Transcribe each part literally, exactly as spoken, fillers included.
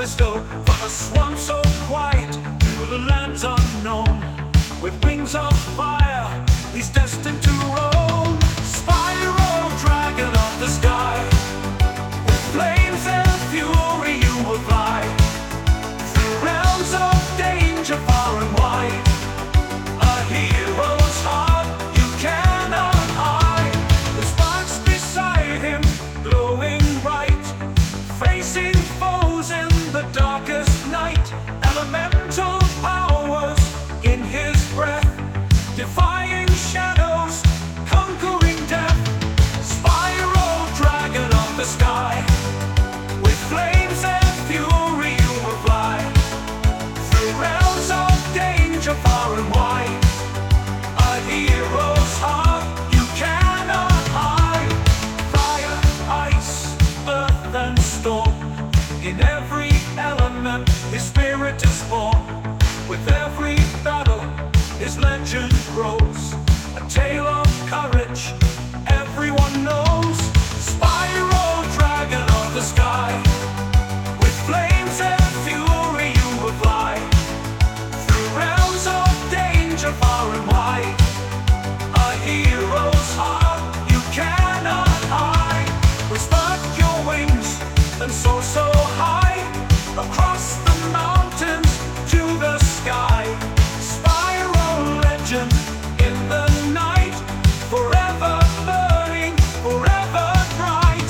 bestow for a swan so quiet to the lands unknown. With wings of fire, he's destined to roam. Spiral dragon of the sky, with flames and fury you will fly through realms of danger far and wide. A hero's heart you cannot hide. The sparks beside him glowing bright, facing foes in the darkest night. Elemental powers in his breath, defying shadows, conquering death. Spiral dragon of the sky, with flames and fury you will fly through realms of danger far and wide. A hero's heart you cannot hide. Fire, ice, earth and storm, in every element his spirit is born. With every battle his legend grows, a tale of courage everyone knows. Spiral dragon of the sky, with flames and fury you will fly through realms of danger far and wide. A hero's heart you cannot hide. We spread your wings and soar so high, across the mountains to the sky. Spiral legend in the night, forever burning, forever bright.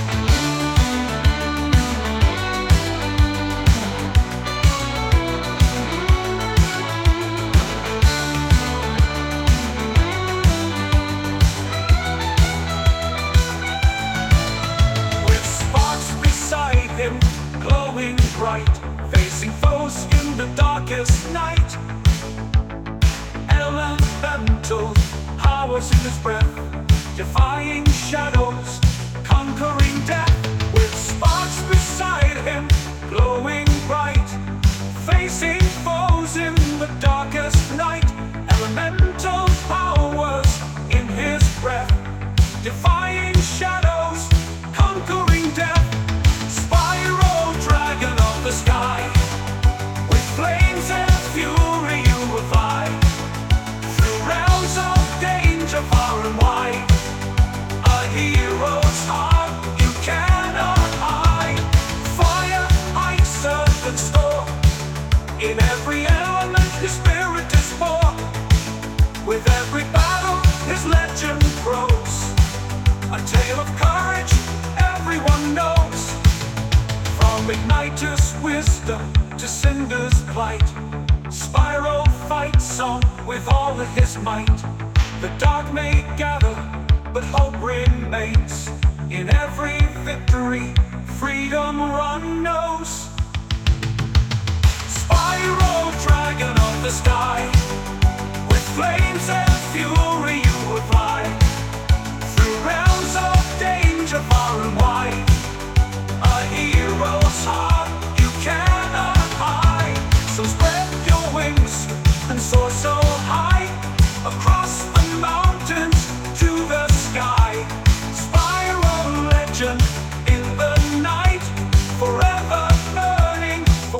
With sparks beside him glowing bright, facing foes in the darkest night. Elemental powers in his breath, defying shadows, conquering death. With sparks beside him glowing bright, facing foes in the darkest night. Elemental powers in his breath, defying shadows, conquering death. Spiral dragon of the sky, with flames and fury you will fly through realms of danger far and wide. A hero's heart you cannot hide. Fire, ice, earth and storm, in every element his spirit is born. With every battle his legend grows, a tale of courage everyone knows. From Igniter's wisdom to Cinder's plight, Spiral fights on with all of his might. The dark may gather, but hope remains. In every victory, freedom run knows.